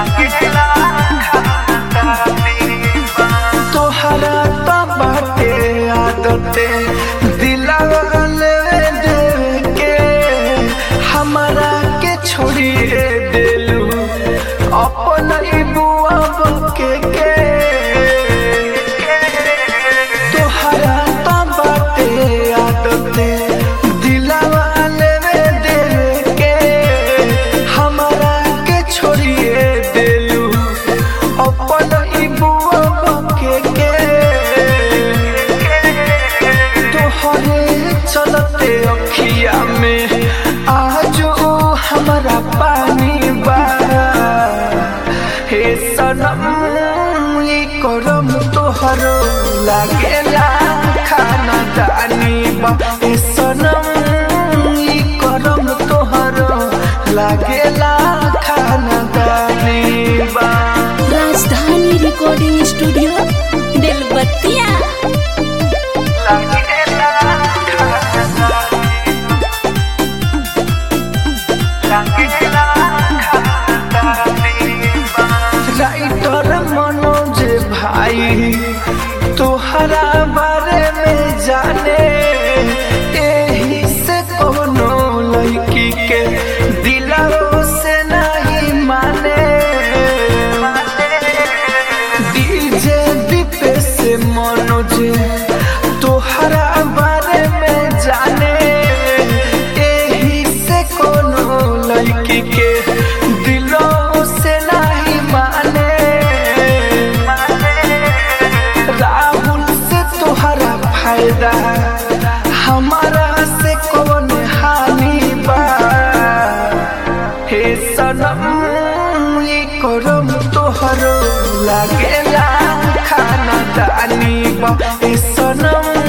लागेला तोहरा तो बाटे आदते दिलावा लेवे देवे के हमरा के छोड़िए देलू अपन बुआ बके के तोहरा तो बाटे आदते दिलावा लेवे देवे के हमरा के छोड़िए देलू अपन बुआ बके के तोहरे चलते अखिया में आज हमारा पानी बा हे सनम ई करम तोहरो लागेला खाना दानी बा हे सनम ई करम तोहरो लागेला खाना दानी बा। राजधानी recording studio Belbattiya writer Manoj भाई तोहरा बारे में जाने एही से कोनो लड़की के दिलों से नहीं माने डीजे दीपे से मनोज तोहरा बारे में जाने एही से कोनो लड़की के दिलों से नहीं माने राहुल से तोहरा फायदा हमारा से कौन हानि बा हे सनम ई करम तोहरो लागेला खाना दानी बा हे सनम